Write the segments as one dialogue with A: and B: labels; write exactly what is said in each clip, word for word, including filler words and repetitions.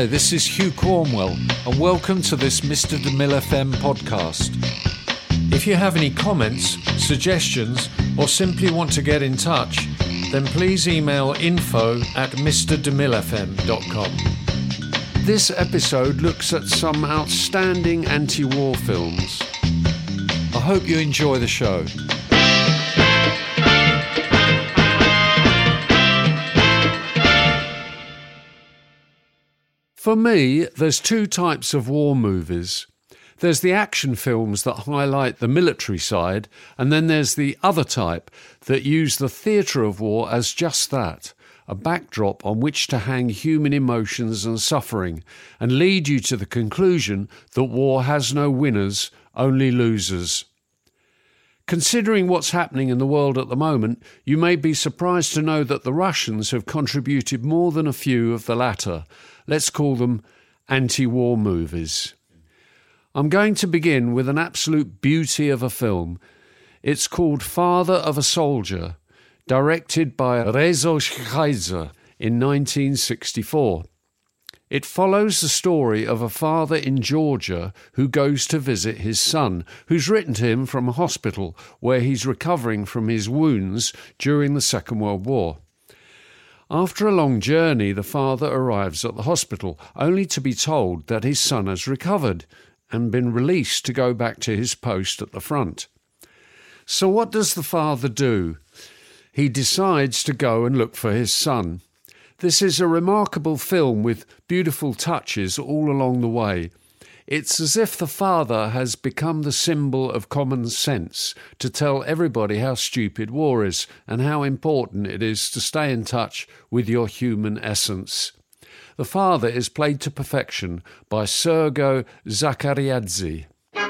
A: Hi, this is Hugh Cornwell, and welcome to this Mister DeMille F M podcast. If you have any comments, suggestions, or simply want to get in touch, then please email info at mister demille f m dot com. This episode looks at some outstanding anti-war films. I hope you enjoy the show. For me, there's two types of war movies. There's the action films that highlight the military side, and then there's the other type that use the theatre of war as just that, a backdrop on which to hang human emotions and suffering, and lead you to the conclusion that war has no winners, only losers. Considering what's happening in the world at the moment, you may be surprised to know that the Russians have contributed more than a few of the latter. Let's call them anti-war movies. I'm going to begin with an absolute beauty of a film. It's called Father of a Soldier, directed by Rezo Shchaizer in nineteen sixty-four. It follows the story of a father in Georgia who goes to visit his son, who's written to him from a hospital where he's recovering from his wounds during the Second World War. After a long journey, the father arrives at the hospital, only to be told that his son has recovered and been released to go back to his post at the front. So what does the father do? He decides to go and look for his son. This is a remarkable film with beautiful touches all along the way. It's as if the father has become the symbol of common sense to tell everybody how stupid war is and how important it is to stay in touch with your human essence. The father is played to perfection by Sergo Zakariadze.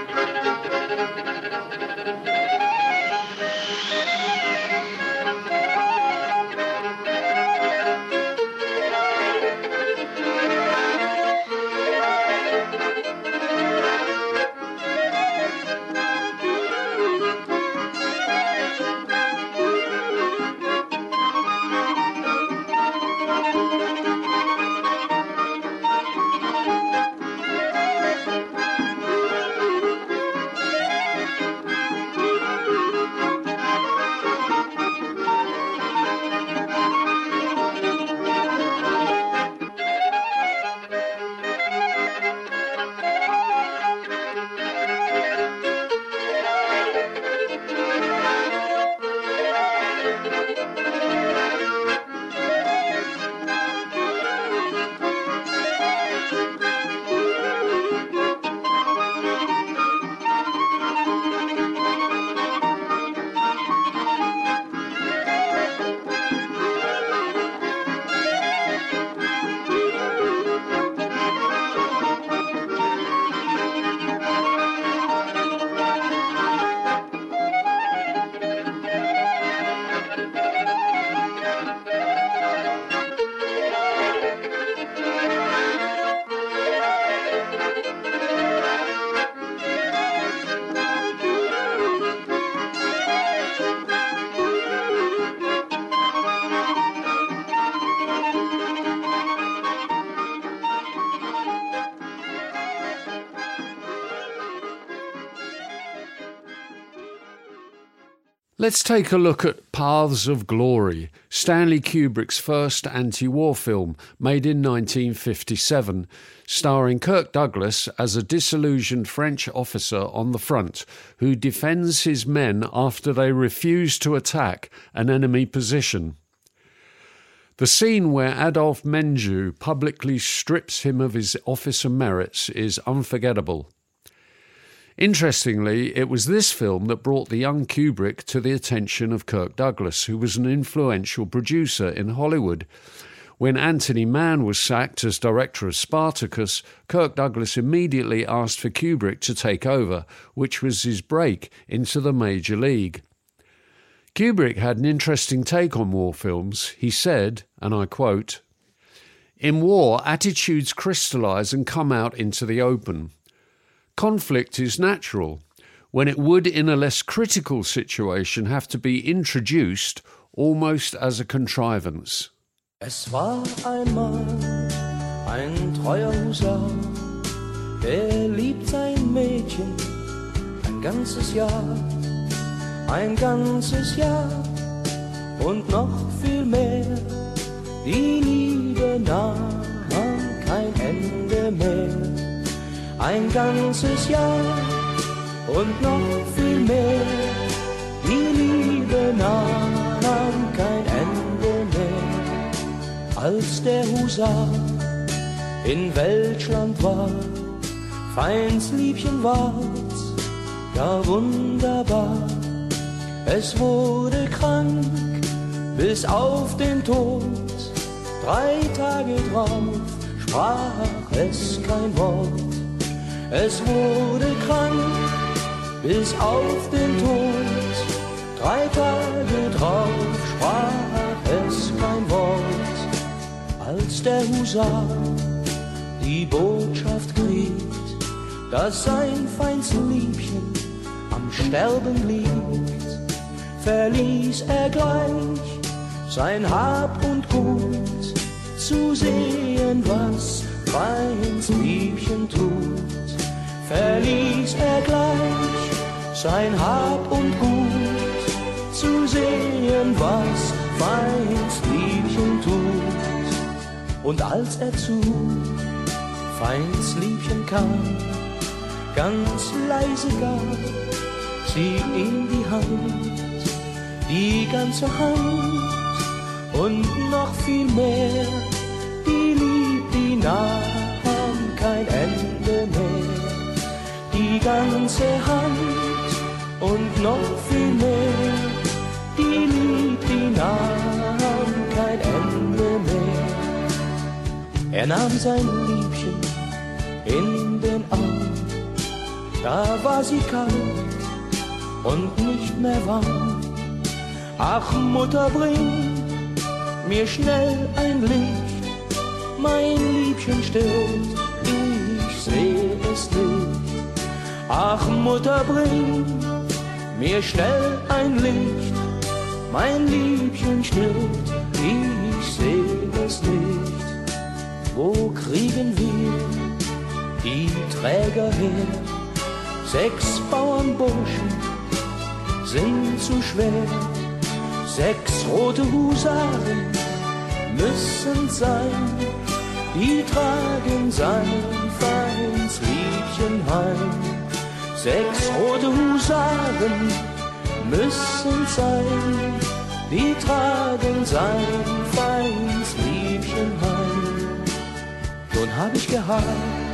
A: Let's take a look at Paths of Glory, Stanley Kubrick's first anti-war film, made in nineteen fifty-seven, starring Kirk Douglas as a disillusioned French officer on the front who defends his men after they refuse to attack an enemy position. The scene where Adolphe Menjou publicly strips him of his officer merits is unforgettable. Interestingly, it was this film that brought the young Kubrick to the attention of Kirk Douglas, who was an influential producer in Hollywood. When Anthony Mann was sacked as director of Spartacus, Kirk Douglas immediately asked for Kubrick to take over, which was his break into the major league. Kubrick had an interesting take on war films. He said, and I quote, "In war, attitudes crystallize and come out into the open. Conflict is natural, when it would in a less critical situation have to be introduced almost as a contrivance."
B: Es war einmal Ein treuer Husar, der liebt sein Mädchen ein ganzes Jahr, ein ganzes Jahr und noch viel mehr. Die Liebe nahm kein Ende mehr. Ein ganzes Jahr und noch viel mehr. Die Liebe nahm kein Ende mehr. Als der Husar in Welschland war, feins Liebchen war's, ja wunderbar. Es wurde krank bis auf den Tod, drei Tage drauf sprach es kein Wort. Es wurde krank bis auf den Tod, drei Tage drauf sprach es kein Wort. Als der Husar die Botschaft kriegt, dass sein feins Liebchen am Sterben liegt, verließ er gleich sein Hab und Gut, zu sehen, was feins Liebchen tut. Verließ er gleich sein Hab und Gut, zu sehen, was feins Liebchen tut. Und als er zu feins Liebchen kam, ganz leise gab sie ihm die Hand, die ganze Hand und noch viel mehr. Die Lieb, die nahm kein Ende mehr. Die ganze Hand und noch viel mehr. Die Lieb, die nahm kein Ende mehr. Er nahm sein Liebchen in den Arm, da war sie kalt und nicht mehr warm. Ach Mutter, bring mir schnell ein Licht, mein Liebchen stirbt, ich seh es nicht. Ach Mutter, bring mir schnell ein Licht, mein Liebchen stirbt, ich seh es nicht. Wo kriegen wir die Träger her? Sechs Bauernburschen sind zu schwer. Sechs rote Husaren müssen sein, die tragen sein feins Liebchen heim. Sechs rote Husaren müssen sein, die tragen sein feins Liebchen heim. Nun hab ich gehabt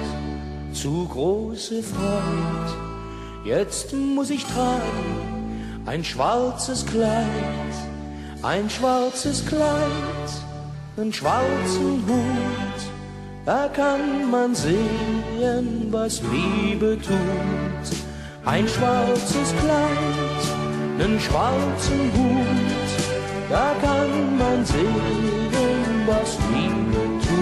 B: zu große Freud, jetzt muss ich tragen ein schwarzes Kleid, ein schwarzes Kleid, einen schwarzen Hut, da kann man sehen, was Liebe tut. Ein schwarzes Kleid, einen schwarzen Hut, da kann man sehen, was Liebe tut.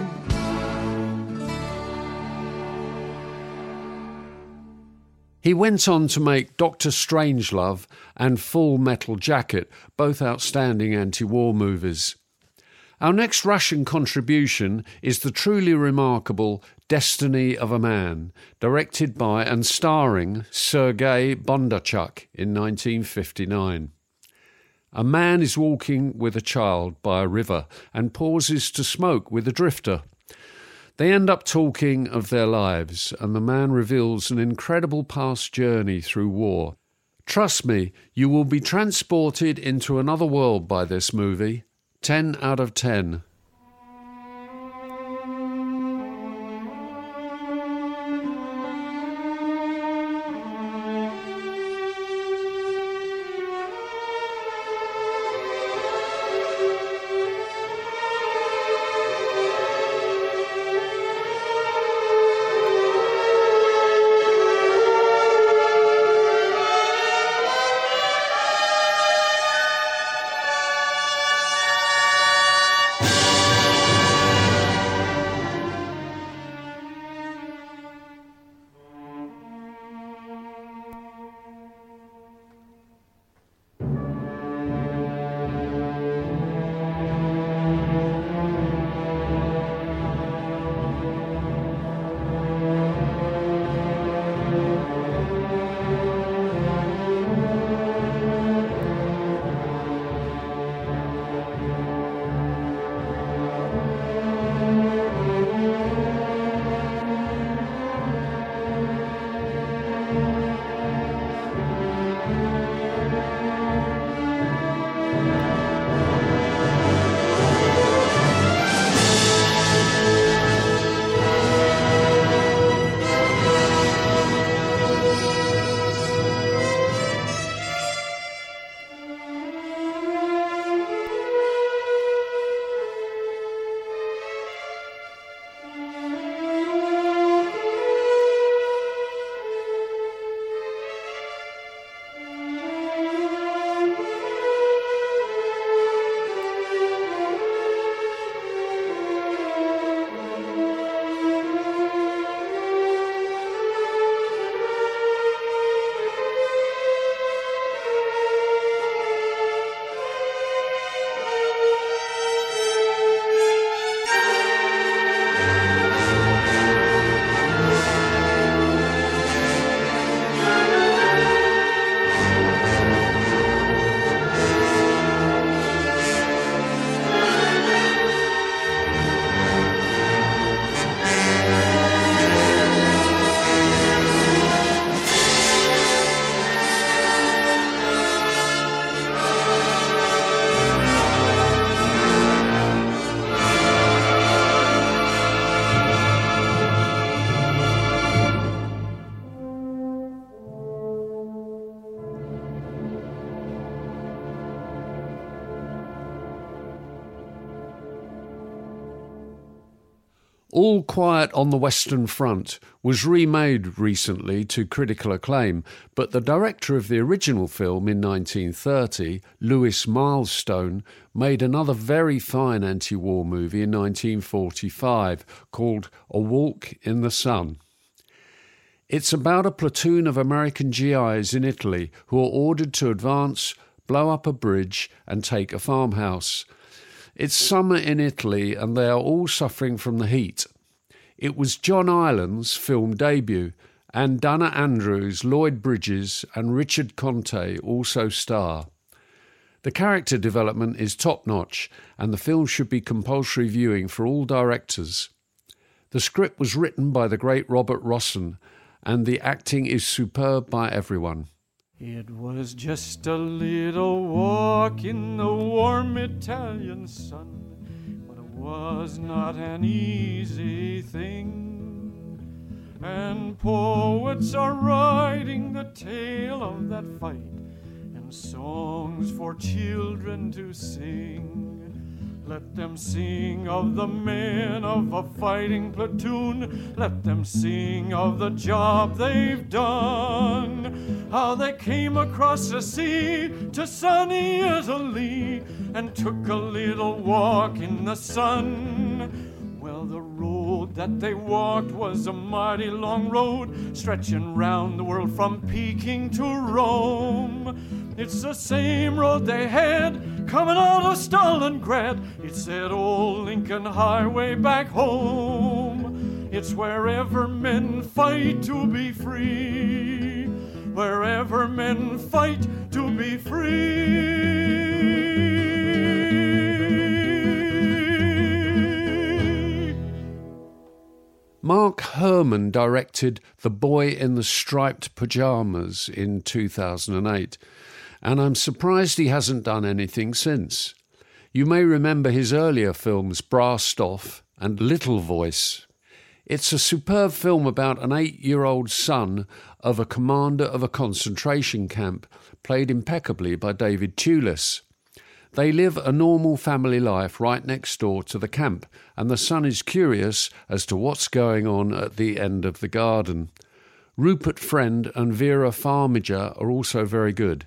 A: He went on to make Doctor Strangelove and Full Metal Jacket, both outstanding anti-war movies. Our next Russian contribution is the truly remarkable Destiny of a Man, directed by and starring Sergei Bondarchuk in nineteen fifty-nine. A man is walking with a child by a river and pauses to smoke with a drifter. They end up talking of their lives, and the man reveals an incredible past journey through war. Trust me, you will be transported into another world by this movie. ten out of ten.
C: Bye.
A: All Quiet on the Western Front was remade recently to critical acclaim, but the director of the original film in nineteen thirty, Louis Milestone, made another very fine anti-war movie in nineteen forty-five called A Walk in the Sun. It's about a platoon of American G Is in Italy who are ordered to advance, blow up a bridge and take a farmhouse. It's summer in Italy and they are all suffering from the heat. It was John Ireland's film debut, and Dana Andrews, Lloyd Bridges and Richard Conte also star. The character development is top-notch and the film should be compulsory viewing for all directors. The script was written by the great Robert Rossen and the acting is superb by everyone.
C: It was just a little walk in the warm Italian sun, but it was not an easy thing. And poets are writing the tale of that fight, and songs for children to sing. Let them sing of the men of a fighting platoon. Let them sing of the job they've done. How they came across the sea to sunny Italy and took a little walk in the sun. Well, the road that they walked was a mighty long road, stretching round the world from Peking to Rome. It's the same road they had coming out of Stalingrad. It's that old Lincoln Highway back home. It's wherever men fight to be free, wherever men fight to be free.
A: Mark Herman directed The Boy in the Striped Pyjamas in two thousand eight, and I'm surprised he hasn't done anything since. You may remember his earlier films Brassed Off and Little Voice. It's a superb film about an eight-year-old son of a commander of a concentration camp, played impeccably by David Thewlis. They live a normal family life right next door to the camp, and the son is curious as to what's going on at the end of the garden. Rupert Friend and Vera Farmiga are also very good.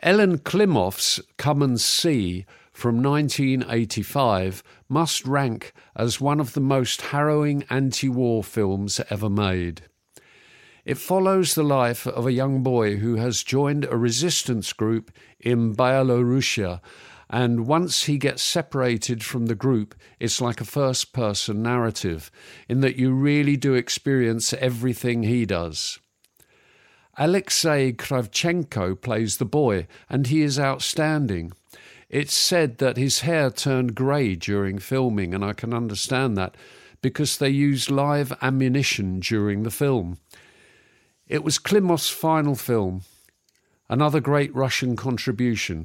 A: Ellen Klimoff's Come and See from nineteen eighty-five must rank as one of the most harrowing anti-war films ever made. It follows the life of a young boy who has joined a resistance group in Byelorussia, and once he gets separated from the group, it's like a first-person narrative, in that you really do experience everything he does. Alexei Kravchenko plays the boy, and he is outstanding. It's said that his hair turned grey during filming, and I can understand that, because they used live ammunition during the film. It was Klimoff's final film, another great Russian contribution.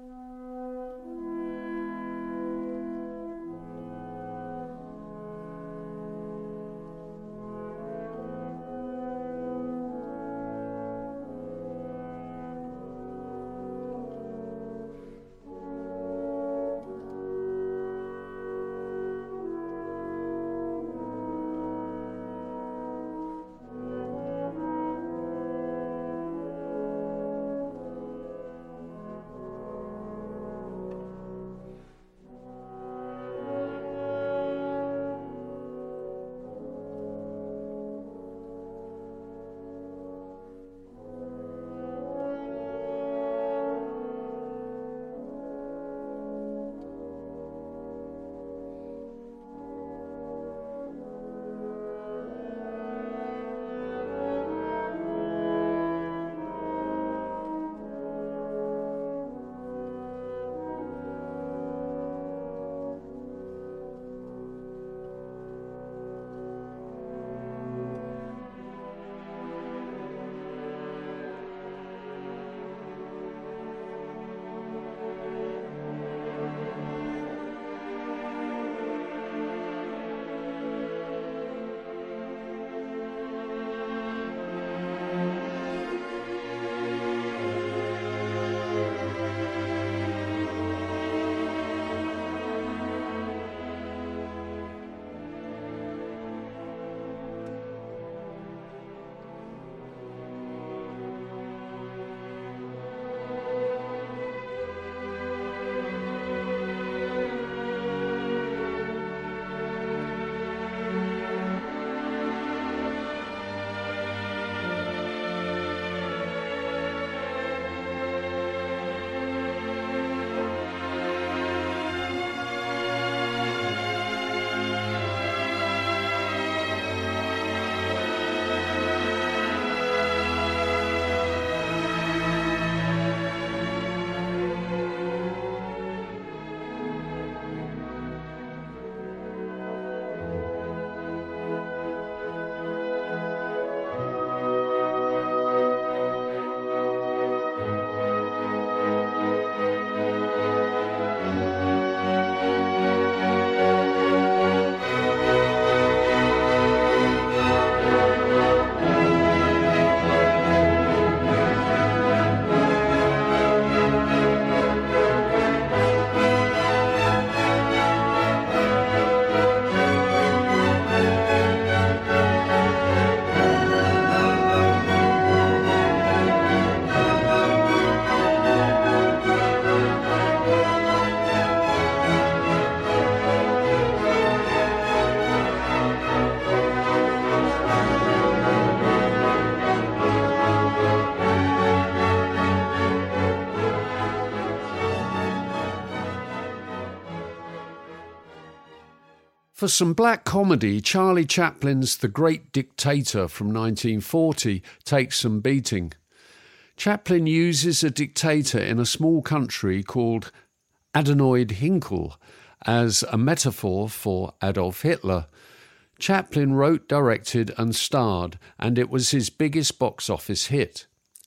A: For some black comedy, Charlie Chaplin's The Great Dictator from nineteen forty takes some beating. Chaplin uses a dictator in a small country called Adenoid Hinkle as a metaphor for Adolf Hitler. Chaplin wrote, directed and starred, and it was his biggest box office hit.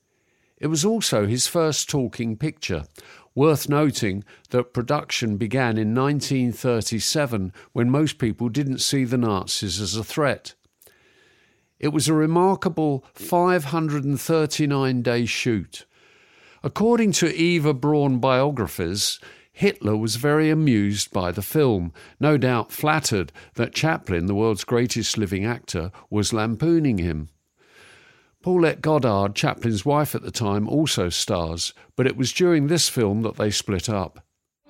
A: It was also his first talking picture. Worth noting that production began in nineteen thirty-seven, when most people didn't see the Nazis as a threat. It was a remarkable five hundred thirty-nine day shoot. According to Eva Braun biographies, Hitler was very amused by the film, no doubt flattered that Chaplin, the world's greatest living actor, was lampooning him. Paulette Goddard, Chaplin's wife at the time, also stars, but it was during this film that they split up.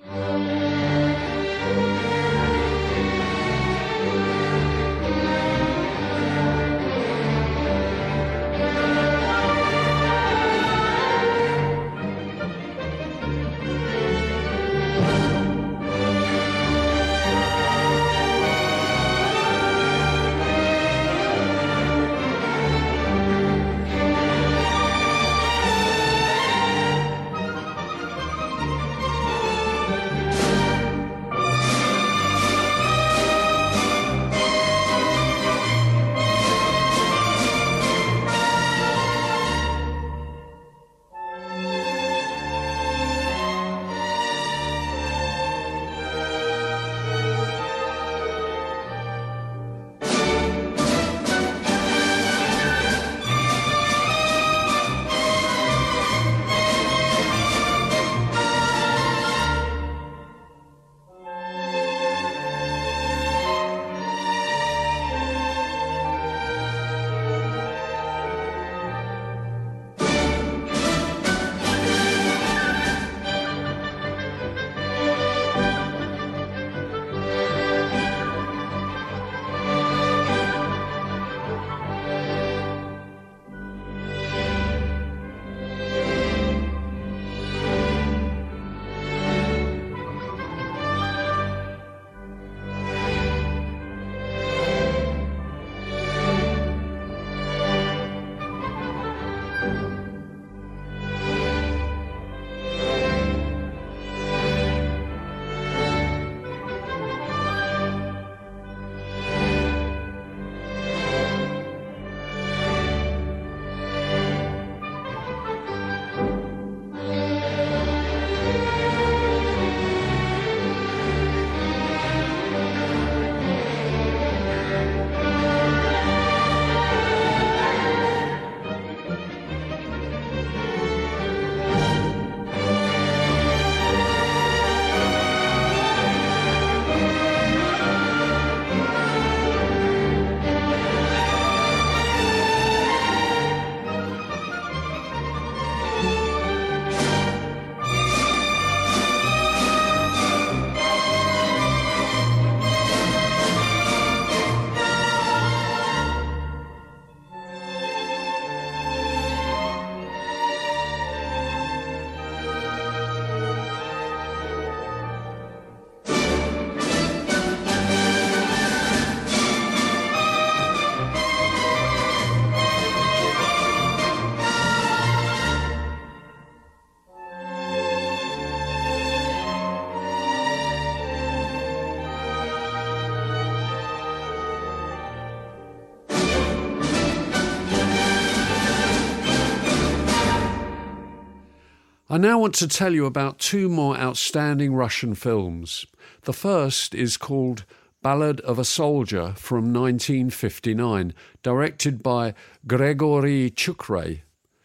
A: I now want to tell you about two more outstanding Russian films. The first is called Ballad of a Soldier from nineteen fifty-nine, directed by Grigory Chukray.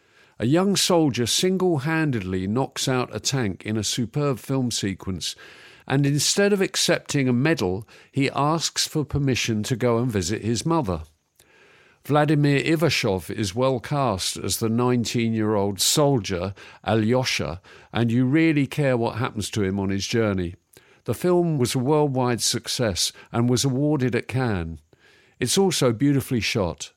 A: A young soldier single-handedly knocks out a tank in a superb film sequence, and instead of accepting a medal, he asks for permission to go and visit his mother. Vladimir Ivashov is well cast as the nineteen-year-old soldier Alyosha, and you really care what happens to him on his journey. The film was a worldwide success and was awarded at Cannes. It's also beautifully shot.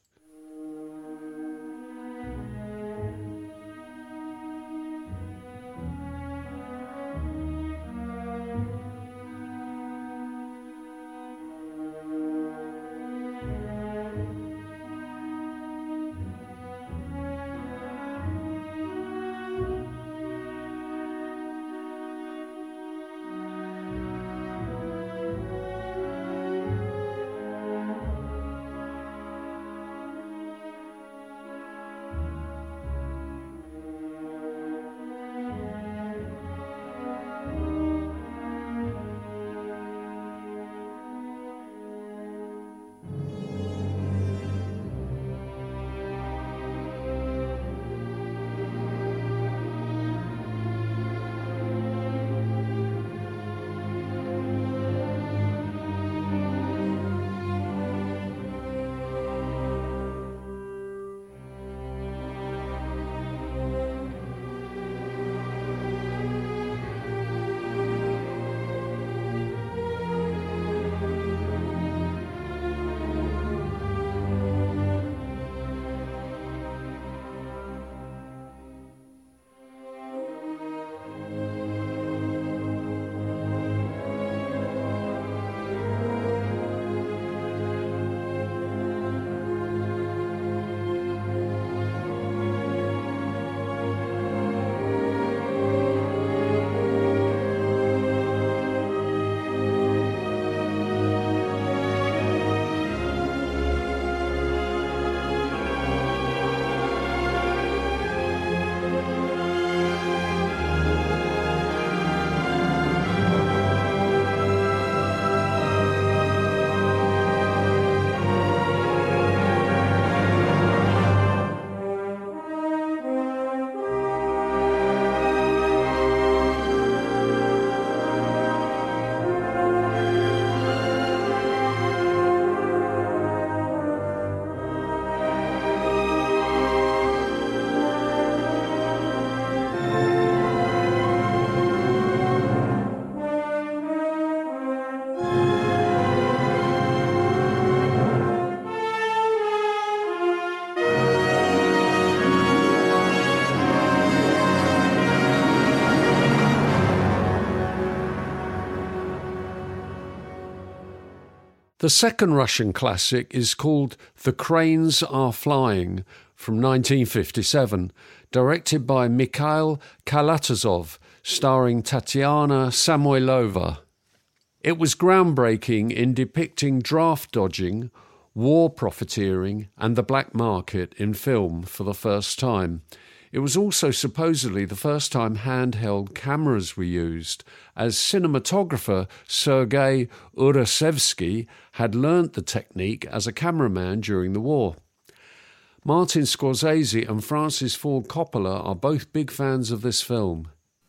A: The second Russian classic is called The Cranes Are Flying from nineteen fifty-seven, directed by Mikhail Kalatozov, starring Tatiana Samoylova. It was groundbreaking in depicting draft dodging, war profiteering, and the black market in film for the first time. It was also supposedly the first time handheld cameras were used, as cinematographer Sergei Urasevsky had learnt the technique as a cameraman during the war. Martin Scorsese and Francis Ford Coppola are both big fans of this film.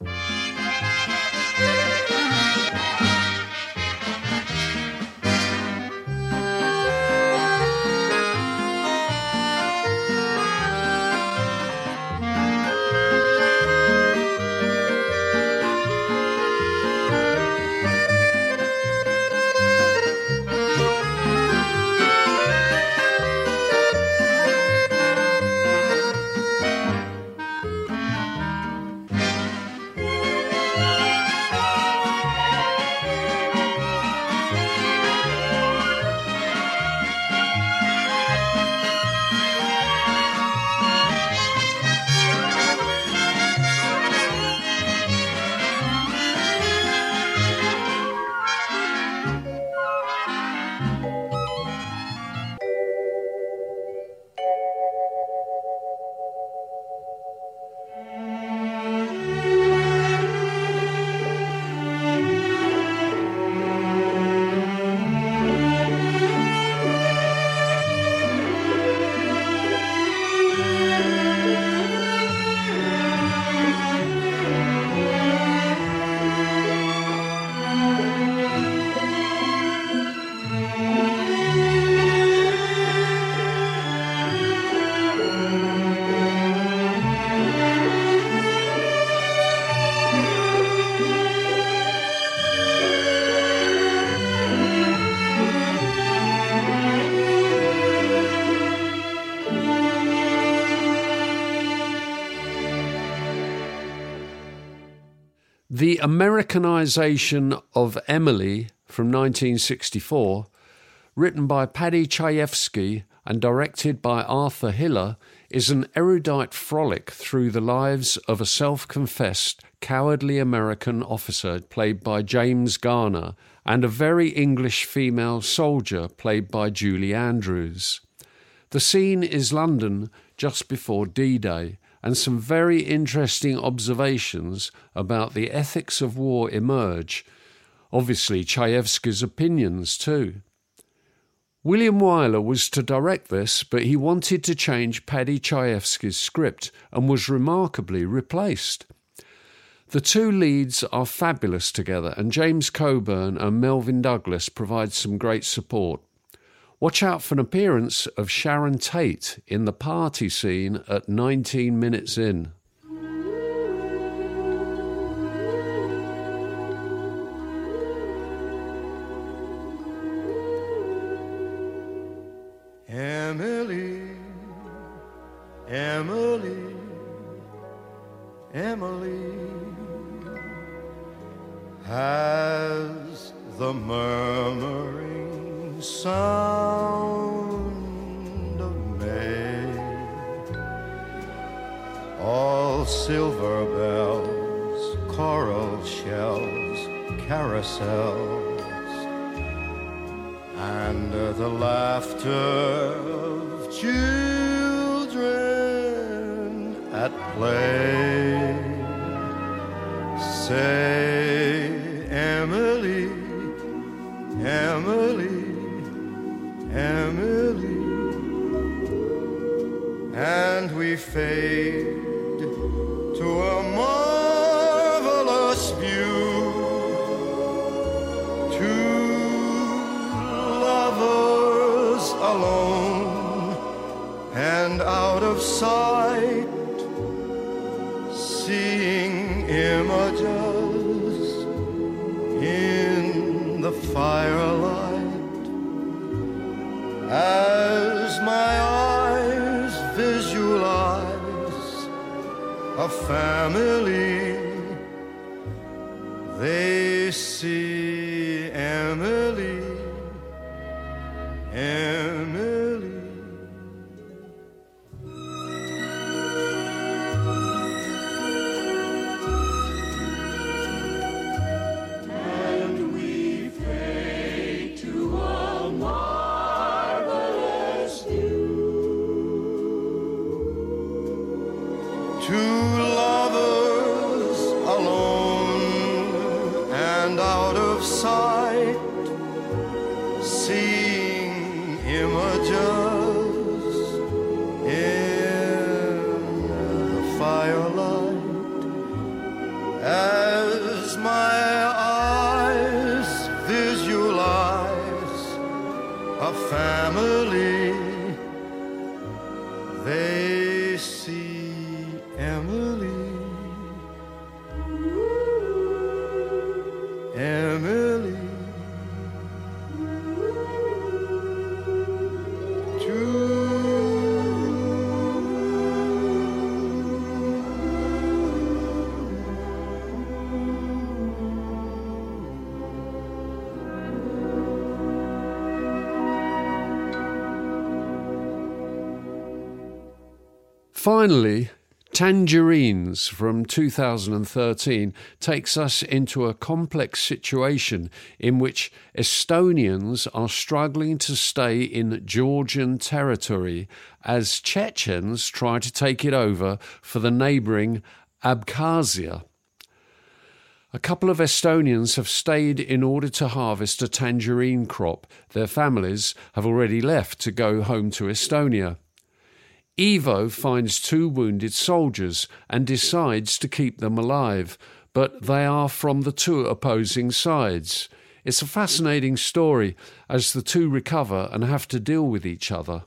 A: The Americanization of Emily from nineteen sixty-four, written by Paddy Chayefsky and directed by Arthur Hiller, is an erudite frolic through the lives of a self-confessed cowardly American officer played by James Garner and a very English female soldier played by Julie Andrews. The scene is London just before D-Day, and some very interesting observations about the ethics of war emerge. Obviously, Chayefsky's opinions too. William Wyler was to direct this, but he wanted to change Paddy Chayefsky's script and was remarkably replaced. The two leads are fabulous together, and James Coburn and Melvyn Douglas provide some great support. Watch out for an appearance of Sharon Tate in the party scene at nineteen minutes in.
D: Emily, Emily, Emily has the murmuring sound of May. All silver bells, coral shells, carousels, and the laughter of children at play. Say, Emily, Emily, Emily, and we fade to a marvelous view. Alone and out of sight, seeing images in the firelight, as my eyes visualize a family. They see Emily Emily.
B: And we fade to a marvelous view.
D: Two lovers alone and out of sight, seeing images in the firelight. As my eyes visualize a family, they see Emily, Emily.
A: Finally, Tangerines from two thousand thirteen takes us into a complex situation in which Estonians are struggling to stay in Georgian territory as Chechens try to take it over for the neighbouring Abkhazia. A couple of Estonians have stayed in order to harvest a tangerine crop. Their families have already left to go home to Estonia. Ivo finds two wounded soldiers and decides to keep them alive, but they are from the two opposing sides. It's a fascinating story as the two recover and have to deal with each other.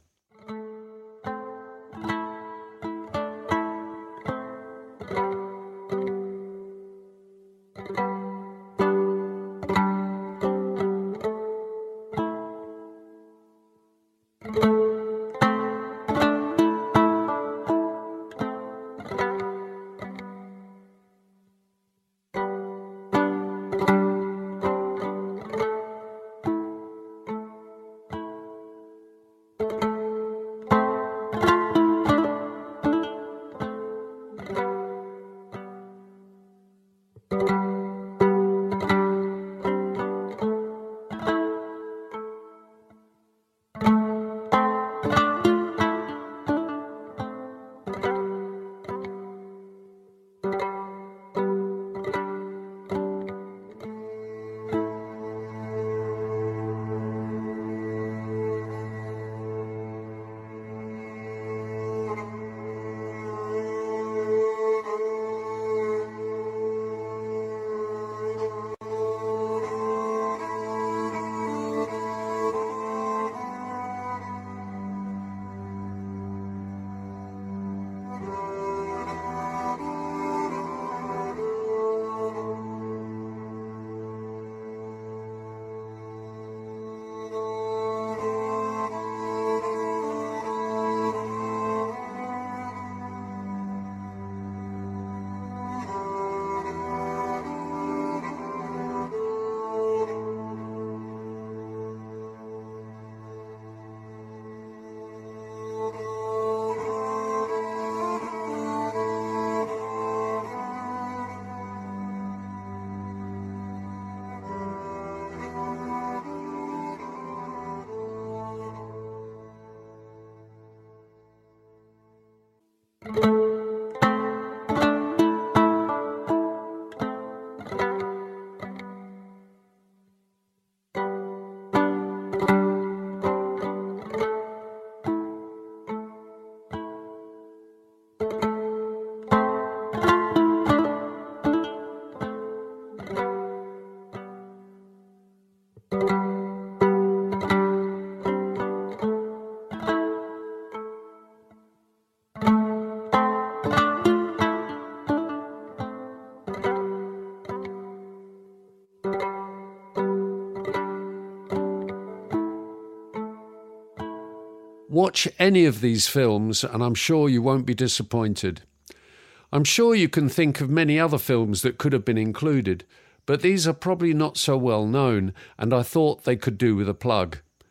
A: Watch any of these films and I'm sure you won't be disappointed. I'm sure you can think of many other films that could have been included, but these are probably not so well known and I thought they could do with a plug.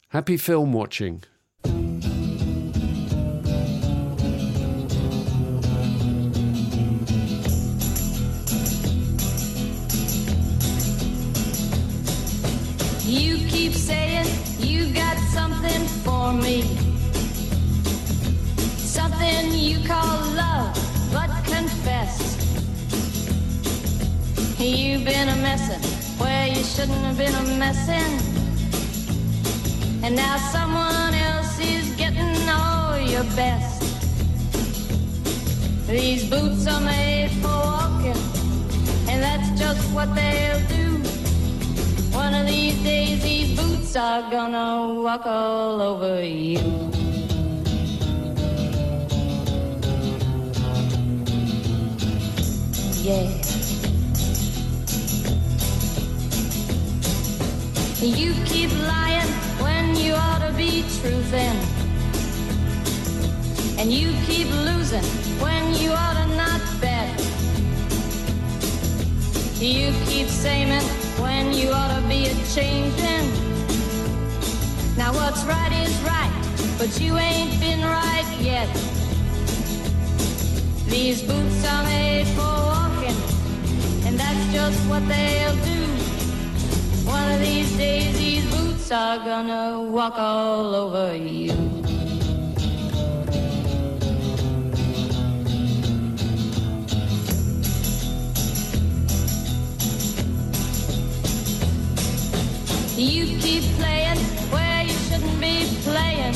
A: Happy film watching.
E: You keep saying you got something for me, something you call love, but confess you've been a messin' where you shouldn't have been a messin', and now someone else is getting all your best. These boots are made for walking, and that's just what they'll do. One of these days these boots are gonna walk all over you. Yeah. You keep lying when you ought to be truthin', and you keep losing when you ought to not bet. You keep saying when you ought to be a-changin'. Now what's right is right, but you ain't been right yet. These boots are made for walking, and that's just what they'll do. One of these days these boots are gonna walk all over you. You keep playing where you shouldn't be playing,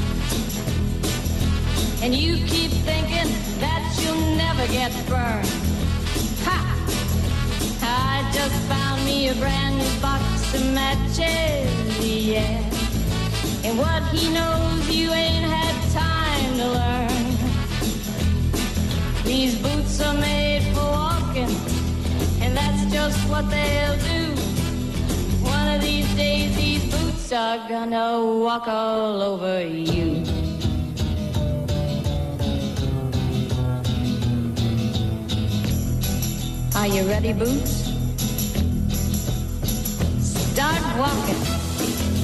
E: and you keep thinking that you'll never get burned. Ha! I just found me a brand new box of matches, yeah, and what he knows you ain't had time to learn. These boots are made for walking, and that's just what they'll do. One of these days these boots are gonna walk all over you. Are you ready, Boots? Start walking.